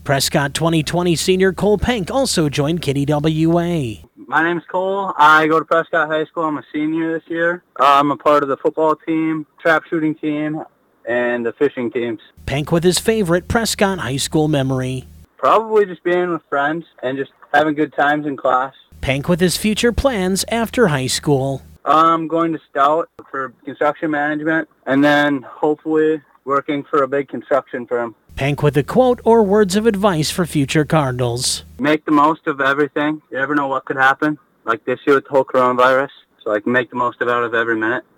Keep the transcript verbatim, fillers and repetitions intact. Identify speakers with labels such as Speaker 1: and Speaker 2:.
Speaker 1: Prescott twenty twenty senior Cole Penk also joined Kitty W A.
Speaker 2: My name's Cole. I go to Prescott High School. I'm a senior this year. Uh, I'm a part of the football team, trap shooting team, and the fishing teams.
Speaker 1: Penk with his favorite Prescott High School memory.
Speaker 2: Probably just being with friends and just having good times in class.
Speaker 1: Penk with his future plans after high school.
Speaker 2: I'm going to Stout for construction management and then hopefully working for a big construction firm.
Speaker 1: Penk with a quote or words of advice for future Cardinals.
Speaker 2: Make the most of everything. You never know what could happen, like this year with the whole coronavirus. So like make the most of out of every minute.